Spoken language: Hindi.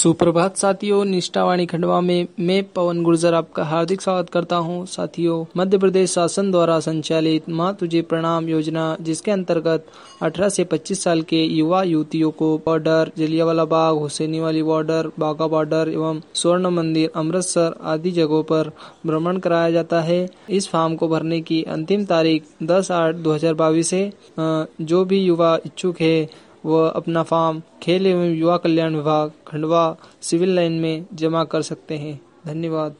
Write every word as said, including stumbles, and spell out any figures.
सुप्रभात साथियों, निष्ठावाणी खंडवा में मैं पवन गुर्जर आपका हार्दिक स्वागत करता हूं। साथियों, मध्य प्रदेश शासन द्वारा संचालित माँ तुझे प्रणाम योजना, जिसके अंतर्गत अठारह से पच्चीस साल के युवा युवतियों को border, Jallianwala Bagh, Hussainiwala border, Wagah border एवं स्वर्ण मंदिर, अमृतसर आदि जगहों पर भ्रमण कराया जाता है। इस फॉर्म को भरने की अंतिम तारीख दस आठ दो हजार बाईस है। जो भी युवा इच्छुक है वह अपना फॉर्म खेल एवं युवा कल्याण विभाग, खंडवा सिविल लाइन में जमा कर सकते हैं। धन्यवाद।